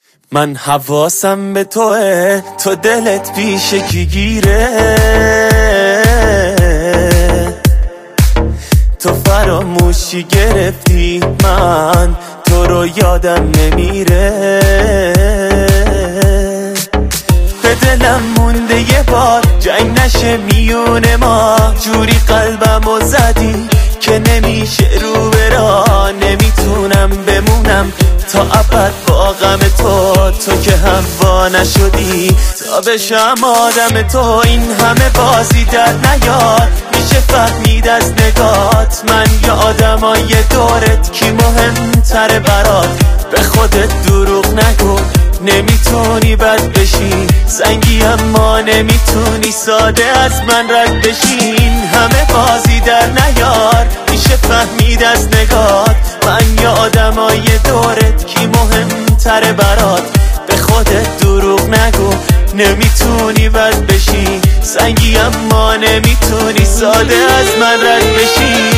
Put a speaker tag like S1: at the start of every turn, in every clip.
S1: من حواسم به توه، تو دلت پیش کی گیره؟ تو فراموشی گرفتی، من تو رو یادم نمیره. به دلم مونده یه بار جنگ نشه میون ما، جوری قلبمو زدی که نمیشه رو برا. نمیتونم بمونم تا ابد با غم تو که هوا نشدی تا بشم آدم تو. این همه بازی در نیار، میشه فهمید از نگات من یا آدمای دورت کی مهمتره برات. به خودت دروغ نگو، نمیتونی بد بشی سنگی اما نمیتونی ساده از من رد بشی. این همه بازی در نیار، میشه فهمید از نگات من یا آدمای دورت کی مهمتره برات. به خودت دروغ نگو، نمیتونی بد بشی سنگی اما نمیتونی ساده از من رد بشی.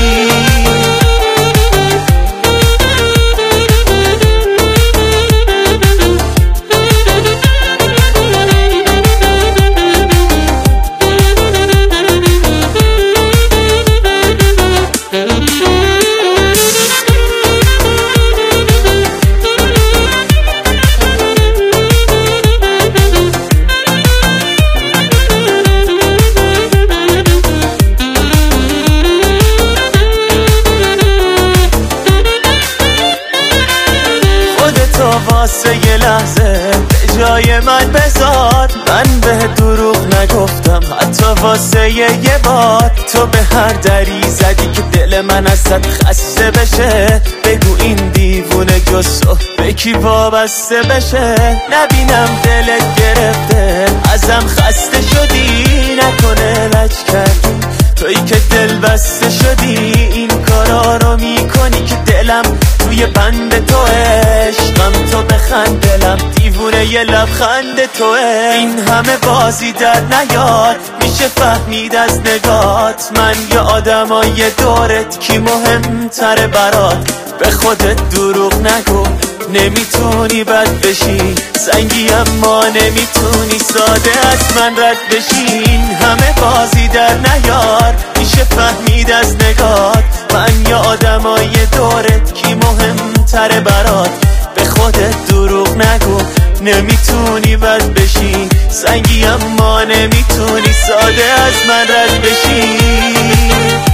S1: واسه یه لحظه به جای من بذار، من به دروغ نگفتم حتی واسه یه بار. تو به هر دری زدی که دل من ازت خسته بشه. بگو این دیوونه جز تو به کی وابسته بشه. نبینم دلت گرفته ازم خسته شدی، نکنه لج کردی تویی که دل بسته شدی. این کارا رو میکنی که دلم توی بند تو، عشقم تو بخند دلم دیوونه یه لبخند توه. این همه بازی در نیار، میشه فهمید از نگات من یا آدمای دورت کی مهمتره برات. به خودت دروغ نگو، نمیتونی بد بشی سنگی اما نمیتونی ساده از من رد بشی. این همه بازی در نیار، میشه فهمید از نگات من یا آدمای دورت کی مهمتره برات. به خودت دروغ نگو، نمیتونی بد بشی سنگی اما نمیتونی ساده از من رد بشی.